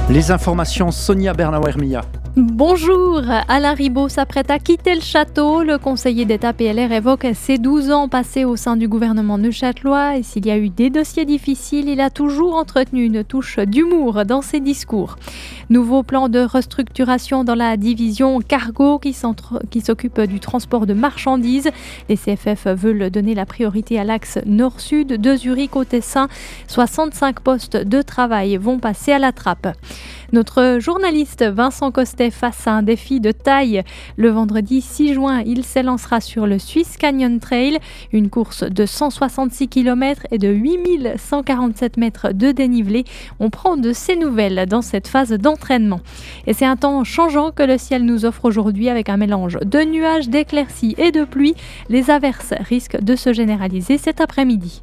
Les informations, Sonia Bernauer-Mia. Bonjour, Alain Ribault s'apprête à quitter le château. Le conseiller d'État PLR évoque ses 12 ans passés au sein du gouvernement neuchâtelois et s'il y a eu des dossiers difficiles, il a toujours entretenu une touche d'humour dans ses discours. Nouveau plan de restructuration dans la division cargo qui s'occupe du transport de marchandises. Les CFF veulent donner la priorité à l'axe nord-sud de Zurich au Tessin. 65 postes de travail vont passer à la trappe. Notre journaliste Vincent Costet face à un défi de taille. Le vendredi 6 juin, il s'élancera sur le Swiss Canyon Trail, une course de 166 km et de 8147 mètres de dénivelé. On prend de ses nouvelles dans cette phase d'entraînement. Et c'est un temps changeant que le ciel nous offre aujourd'hui avec un mélange de nuages, d'éclaircies et de pluie. Les averses risquent de se généraliser cet après-midi.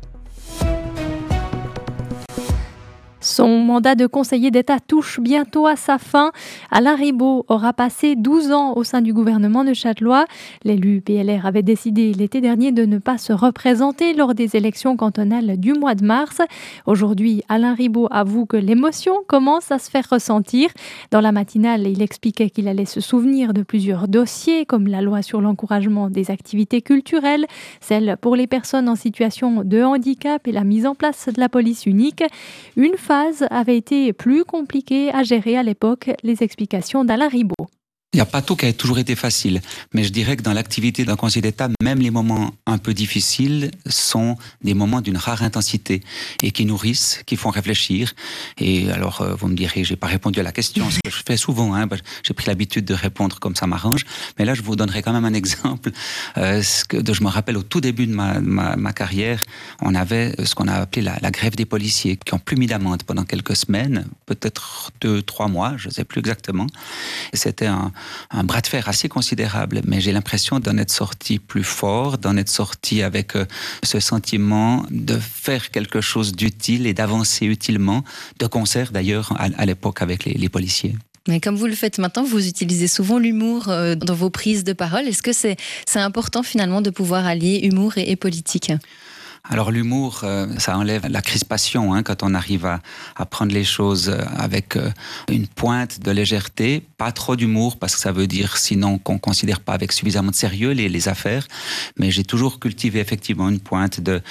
Son mandat de conseiller d'État touche bientôt à sa fin. Alain Ribault aura passé 12 ans au sein du gouvernement neuchâtelois. L'élu PLR avait décidé l'été dernier de ne pas se représenter lors des élections cantonales du mois de mars. Aujourd'hui, Alain Ribault avoue que l'émotion commence à se faire ressentir. Dans la matinale, il expliquait qu'il allait se souvenir de plusieurs dossiers, comme la loi sur l'encouragement des activités culturelles, celle pour les personnes en situation de handicap et la mise en place de la police unique. Une phase avait été plus compliquée à gérer à l'époque, les explications d'Alain Ribault. Il n'y a pas tout qui a toujours été facile, mais je dirais que dans l'activité d'un conseiller d'État, même les moments un peu difficiles sont des moments d'une rare intensité et qui nourrissent, qui font réfléchir. Et alors, vous me direz, j'ai pas répondu à la question, ce que je fais souvent, j'ai pris l'habitude de répondre comme ça m'arrange, mais là, je vous donnerai quand même un exemple. Je me rappelle au tout début de ma carrière, on avait ce qu'on a appelé la grève des policiers, qui ont plus mis d'amende pendant quelques semaines, peut-être 2-3 mois, je ne sais plus exactement. C'était un bras de fer assez considérable, mais j'ai l'impression d'en être sorti plus fort, d'en être sorti avec ce sentiment de faire quelque chose d'utile et d'avancer utilement, de concert d'ailleurs à l'époque avec les policiers. Mais comme vous le faites maintenant, vous utilisez souvent l'humour dans vos prises de parole. Est-ce que c'est important finalement de pouvoir allier humour et politique ? Alors l'humour, ça enlève la crispation quand on arrive à prendre les choses avec une pointe de légèreté, pas trop d'humour parce que ça veut dire sinon qu'on ne considère pas avec suffisamment de sérieux les affaires, mais j'ai toujours cultivé effectivement une pointe de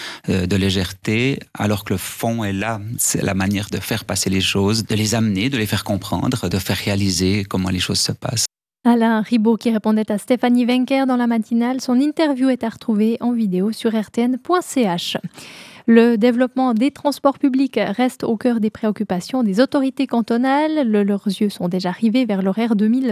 légèreté alors que le fond est là, c'est la manière de faire passer les choses, de les amener, de les faire comprendre, de faire réaliser comment les choses se passent. Alain Ribault qui répondait à Stéphanie Wencker dans la matinale. Son interview est à retrouver en vidéo sur rtn.ch. Le développement des transports publics reste au cœur des préoccupations des autorités cantonales. Leurs yeux sont déjà rivés vers l'horaire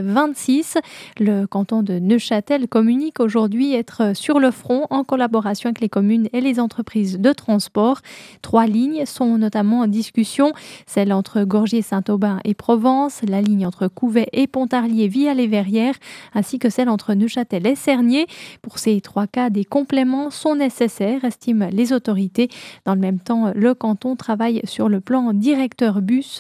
2026. Le canton de Neuchâtel communique aujourd'hui être sur le front en collaboration avec les communes et les entreprises de transport. 3 lignes sont notamment en discussion. Celle entre Gorgier-Saint-Aubin et Provence, la ligne entre Couvet et Pontarlier via les Verrières, ainsi que celle entre Neuchâtel et Cernay. Pour ces 3 cas, des compléments sont nécessaires, estiment les autorités. Dans le même temps, le canton travaille sur le plan directeur bus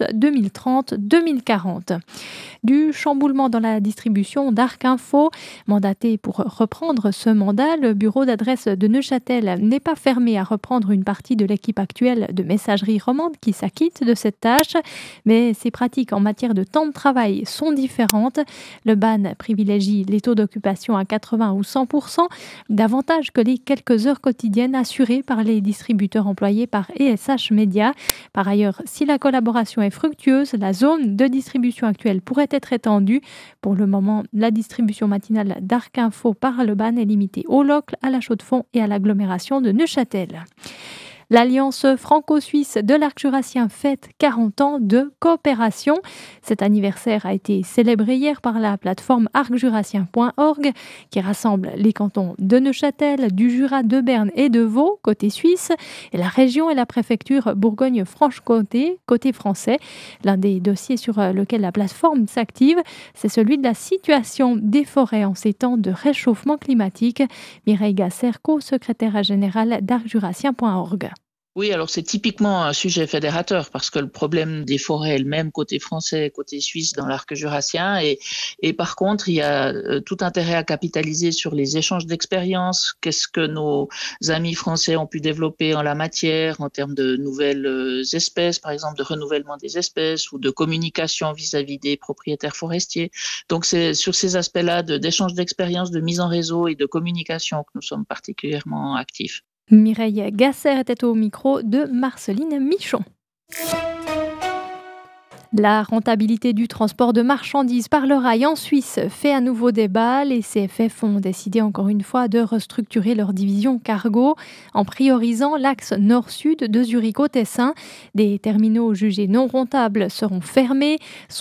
2030-2040. Du chamboulement dans la distribution d'Arc Info. Mandaté pour reprendre ce mandat, le bureau d'adresse de Neuchâtel n'est pas fermé à reprendre une partie de l'équipe actuelle de messagerie romande qui s'acquitte de cette tâche. Mais ses pratiques en matière de temps de travail sont différentes. Le BAN privilégie les taux d'occupation à 80 ou 100%, davantage que les quelques heures quotidiennes assurées par les distributeurs employés par ESH Média. Par ailleurs, si la collaboration est fructueuse, la zone de distribution actuelle pourrait être étendue. Pour le moment, la distribution matinale d'Arc Info par le BAN est limitée au Locle, à la Chaux-de-Fonds et à l'agglomération de Neuchâtel. L'Alliance franco-suisse de l'arc jurassien fête 40 ans de coopération. Cet anniversaire a été célébré hier par la plateforme arcjurassien.org qui rassemble les cantons de Neuchâtel, du Jura, de Berne et de Vaud, côté suisse, et la région et la préfecture Bourgogne-Franche-Comté, côté français. L'un des dossiers sur lequel la plateforme s'active, c'est celui de la situation des forêts en ces temps de réchauffement climatique. Mireille Gasser, co-secrétaire générale d'arcjurassien.org. Oui, alors c'est typiquement un sujet fédérateur parce que le problème des forêts est le même côté français, côté suisse dans l'arc jurassien et par contre, il y a tout intérêt à capitaliser sur les échanges d'expériences. Qu'est-ce que nos amis français ont pu développer en la matière en termes de nouvelles espèces, par exemple de renouvellement des espèces ou de communication vis-à-vis des propriétaires forestiers. Donc c'est sur ces aspects-là d'échange d'expériences, de mise en réseau et de communication que nous sommes particulièrement actifs. Mireille Gasser était au micro de Marceline Michon. La rentabilité du transport de marchandises par le rail en Suisse fait à nouveau débat. Les CFF ont décidé encore une fois de restructurer leur division cargo en priorisant l'axe nord-sud de Zurich au Tessin. Des terminaux jugés non rentables seront fermés.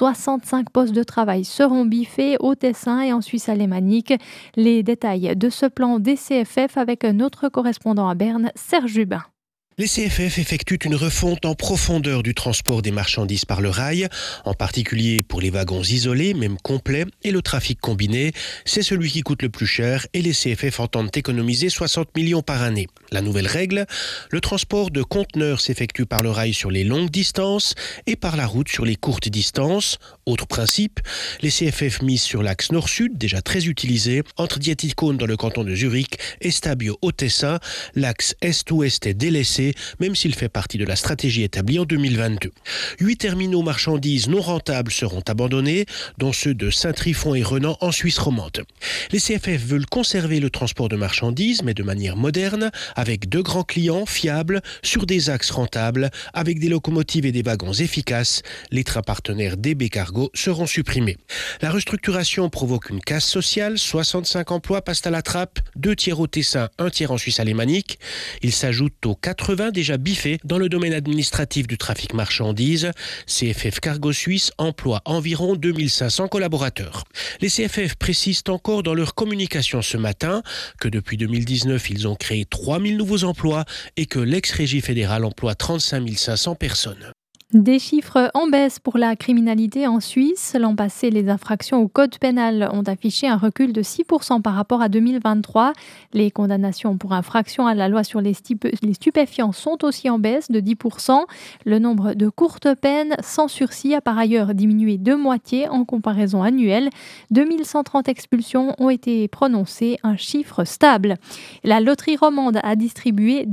65 postes de travail seront biffés au Tessin et en Suisse alémanique. Les détails de ce plan des CFF avec notre correspondant à Berne, Serge Jubin. Les CFF effectuent une refonte en profondeur du transport des marchandises par le rail, en particulier pour les wagons isolés, même complets, et le trafic combiné. C'est celui qui coûte le plus cher et les CFF entendent économiser 60 millions par année. La nouvelle règle, le transport de conteneurs s'effectue par le rail sur les longues distances et par la route sur les courtes distances. Autre principe, les CFF misent sur l'axe nord-sud, déjà très utilisé, entre Dietikon dans le canton de Zurich et Stabio au Tessin. L'axe est-ouest est délaissé, même s'il fait partie de la stratégie établie en 2022. 8 terminaux marchandises non rentables seront abandonnés, dont ceux de Saint-Trifon et Renan en Suisse romande. Les CFF veulent conserver le transport de marchandises, mais de manière moderne, avec 2 grands clients fiables, sur des axes rentables, avec des locomotives et des wagons efficaces. Les trains partenaires DB Cargo seront supprimés. La restructuration provoque une casse sociale, 65 emplois passent à la trappe, 2 tiers au Tessin, 1 tiers en Suisse alémanique. Il s'ajoute aux 80 déjà biffés dans le domaine administratif du trafic marchandises. CFF Cargo Suisse emploie environ 2500 collaborateurs. Les CFF précisent encore dans leur communication ce matin que depuis 2019, ils ont créé 3000 nouveaux emplois et que l'ex-régie fédérale emploie 35 500 personnes. Des chiffres en baisse pour la criminalité en Suisse. L'an passé, les infractions au code pénal ont affiché un recul de 6% par rapport à 2023. Les condamnations pour infraction à la loi sur les stupéfiants sont aussi en baisse de 10%. Le nombre de courtes peines sans sursis a par ailleurs diminué de moitié en comparaison annuelle. 2130 expulsions ont été prononcées, un chiffre stable. La loterie romande a distribué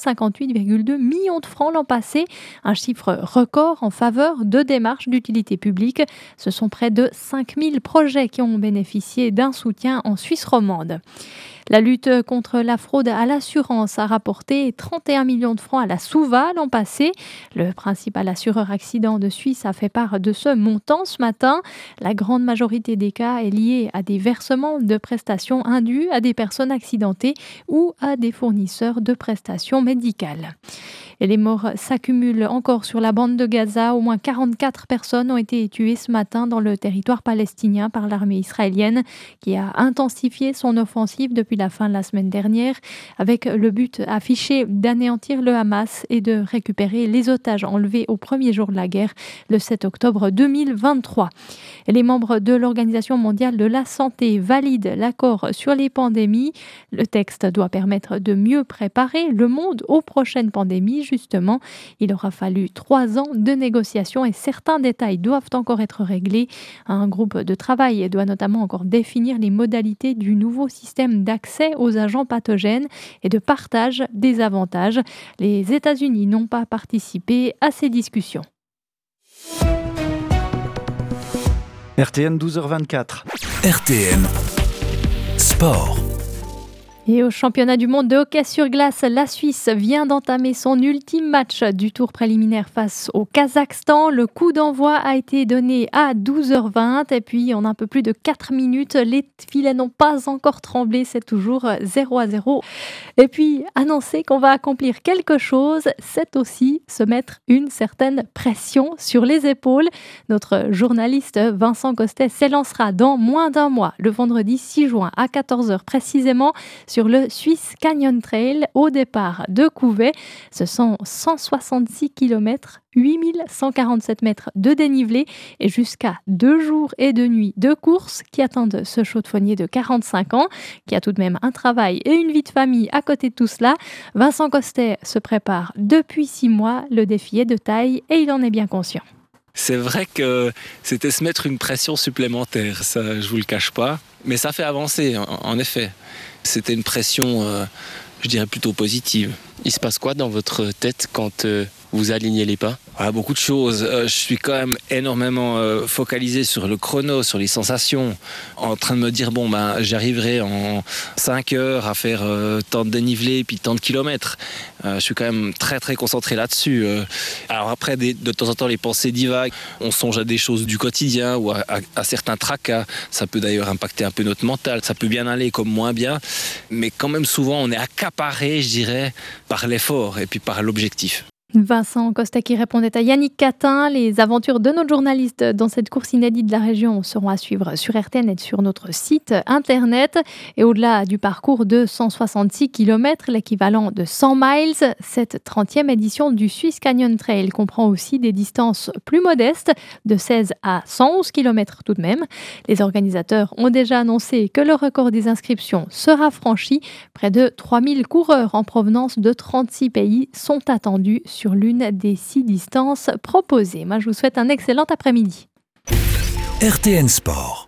258,2 millions de francs l'an passé, un chiffre record en faveur de démarches d'utilité publique. Ce sont près de 5000 projets qui ont bénéficié d'un soutien en Suisse romande. La lutte contre la fraude à l'assurance a rapporté 31 millions de francs à la SUVA l'an passé. Le principal assureur accident de Suisse a fait part de ce montant ce matin. La grande majorité des cas est liée à des versements de prestations indues à des personnes accidentées ou à des fournisseurs de prestations médicales. Et les morts s'accumulent encore sur la bande de Gaza. Au moins 44 personnes ont été tuées ce matin dans le territoire palestinien par l'armée israélienne qui a intensifié son offensive depuis la fin de la semaine dernière avec le but affiché d'anéantir le Hamas et de récupérer les otages enlevés au premier jour de la guerre, le 7 octobre 2023. Et les membres de l'Organisation mondiale de la santé valident l'accord sur les pandémies. Le texte doit permettre de mieux préparer le monde aux prochaines pandémies. Justement, il aura fallu 3 ans de négociations et certains détails doivent encore être réglés. Un groupe de travail doit notamment encore définir les modalités du nouveau système d'accès aux agents pathogènes et de partage des avantages. Les États-Unis n'ont pas participé à ces discussions. RTN 12h24. RTN Sport. Et au championnat du monde de hockey sur glace, la Suisse vient d'entamer son ultime match du tour préliminaire face au Kazakhstan. Le coup d'envoi a été donné à 12h20 et puis en un peu plus de 4 minutes, les filets n'ont pas encore tremblé, c'est toujours 0-0. Et puis annoncer qu'on va accomplir quelque chose, c'est aussi se mettre une certaine pression sur les épaules. Notre journaliste Vincent Costet s'élancera dans moins d'un mois, le vendredi 6 juin à 14h précisément, sur le Swiss Canyon Trail au départ de Couvet. Ce sont 166 km, 8147 mètres de dénivelé et jusqu'à 2 jours et 2 nuits de course qui attendent ce chaudefonnier de 45 ans, qui a tout de même un travail et une vie de famille à côté de tout cela. Vincent Costet se prépare depuis 6 mois. Le défi est de taille et il en est bien conscient. C'est vrai que c'était se mettre une pression supplémentaire, ça je vous le cache pas, mais ça fait avancer en effet. C'était une pression, je dirais plutôt positive. Il se passe quoi dans votre tête quand vous alignez les pas ? Beaucoup de choses. Je suis quand même énormément focalisé sur le chrono, sur les sensations, en train de me dire j'arriverai en 5 heures à faire tant de dénivelé puis tant de kilomètres. Je suis quand même très très concentré là-dessus. Alors après, de temps en temps, les pensées divaguent. On songe à des choses du quotidien ou à certains tracas. Ça peut d'ailleurs impacter un peu notre mental. Ça peut bien aller comme moins bien. Mais quand même, souvent, on est accaparé, je dirais, par l'effort et puis par l'objectif. Vincent Costa qui répondait à Yannick Catin. Les aventures de notre journaliste dans cette course inédite de la région seront à suivre sur RTN et sur notre site internet. Et au-delà du parcours de 166 km, l'équivalent de 100 miles, cette 30e édition du Swiss Canyon Trail comprend aussi des distances plus modestes, de 16 à 111 km tout de même. Les organisateurs ont déjà annoncé que le record des inscriptions sera franchi. Près de 3000 coureurs en provenance de 36 pays sont attendus sur l'une des 6 distances proposées. Moi, je vous souhaite un excellent après-midi. RTN Sport.